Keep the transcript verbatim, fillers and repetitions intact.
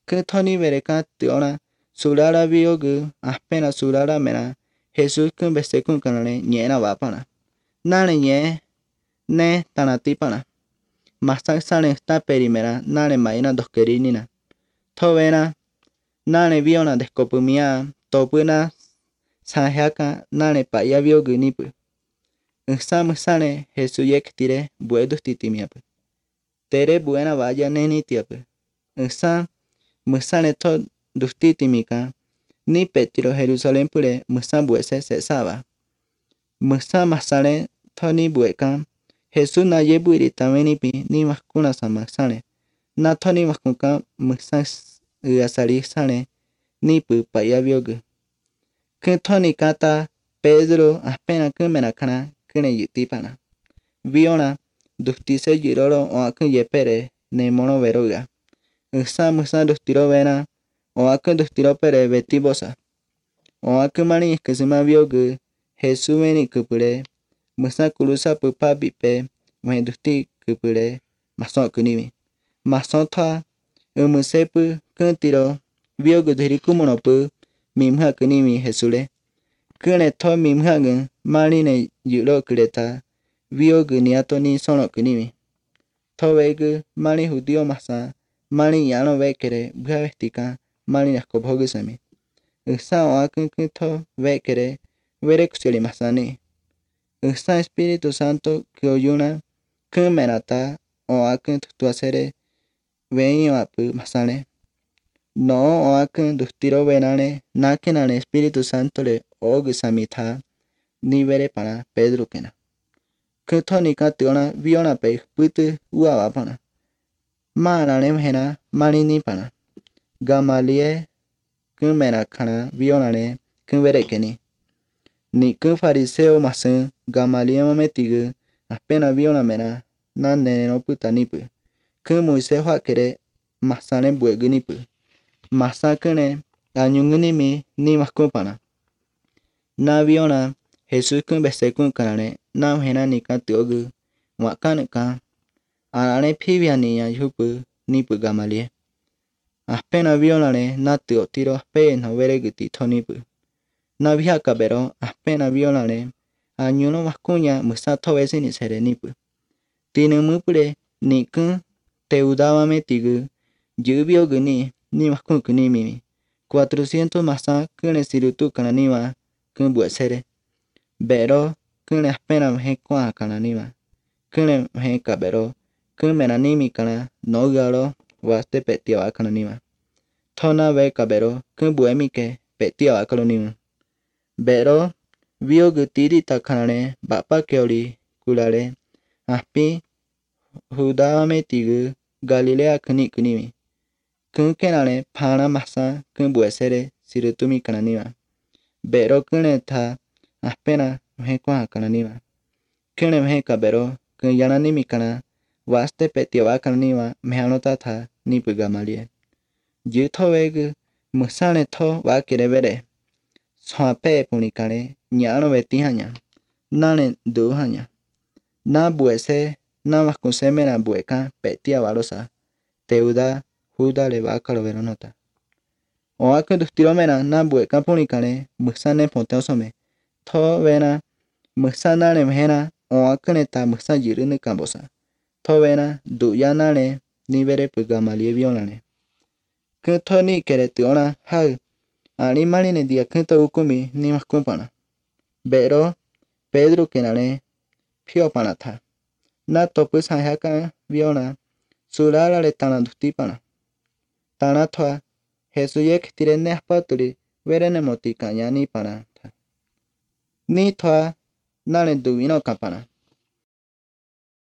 Cứ thoni về cá tiona sulara vio gu apena sulara mena Jesus cứ bê sẽ cũng cần này nhẹ nào vả pana na này nhẹ nè tana tí pana mà sáng sáng ta perimera na này mai na dos querini na thô vena na này vio na descopumia topuna sahaka na này pa ya vio gu ni pu Usam sane Jesus yek tire buedos titimia pu tere buena vaya neni tiap Usam musane to dustitimika ni petiro Jerusalén pure musa buese se saba musa masale thoni bueka Jesús na yebuiri tameni pi ni maskuna samasane na thoni maskuka musa uasari sane ni pu paya biogu ke thoni kata Pedro apenas que menakana kene yitipana viona dustise yiroro o akun yepere ne mono veroga usa musa dustiro vena o akun dustiro pere betibosa o akumani que se ma biogu Jesús veni kupure musa kulusa pupa bipe wen dusti kupure maso kunimi maso tha umusepu kuntiro biogu dirikumono pu mimha kunimi Jesule kune tho mimha gun marine yulo kureta biogu niatoni sono kunimi tho vegu mari judio masa mari yano vekere bua vestika mari naskobhogisami usa o akun kunto vekere vere kuseli masani Usa Espíritu Santo que oyuna que menata o akun tu hacer venio apu masane no o akun dustiro venane nakenane Espíritu Santo le ogusamita ni vere para Pedro kena que tonica tiona viona pe putu uava pana manane mena manini pana Gamalie que menakana vionane que vere keni ni que fariseo masen Gamaliel metigu apenas vio la mena na nene no puta nipu que Moisés wa kere masane buegu nipu masa kene anyunguni mi ni maskopana na viona Jesús que bese kun kanane na hena ni ka tiogu wa kanka anane pibia ni ya yupu nipu Gamaliel apenas vio la ne na tio tiro pe no vere guti tonipu na via kabero apenas vio la ne anyuno maskunya musa thovesi ni serenipu tinu mupure ni kun teudaba metigu yubio guni ni maskun kuni mimi cuatrocientos masa kune sirutu kananiwa kun buesere bero kune apenas he kwa kananiwa kune he kabero kun menanimi kana no galo waste petia kananiwa thona ve kabero kun buemike petia kananiwa bero vio gutiri takanane bapa keoli kulare api Judá metigu Galilea kuni kunimi kun kenane pana masa kun buesere sirutumi kananiwa bero kune tha apenas he kwa kananiwa kune he kabero kun yananimi kana waste petiwa kananiwa mehanota tha nipu Gamaliel yutho vegu musane tho wa kirevere swape punikane nyano betihanya nane duhanya na buese na maskuse mena bueka petia valosa teuda Juda le va kalo veronota o akun dustiro mena na bueka punikane musane ponteosome tho vena musana ne mena o akun eta musa yirune kambosa tho vena duyana ne ni vere pu Gamaliel violane kun thoni kere tiona ha ani mani ne dia kun to ukumi ni maskumpana bero Pedro kenane pio panatha na topu sahaka viona sulara le tana dustipana tana thwa Jesús yek tirene apaturi verene moti kanyani pana ni thwa nane duino kapana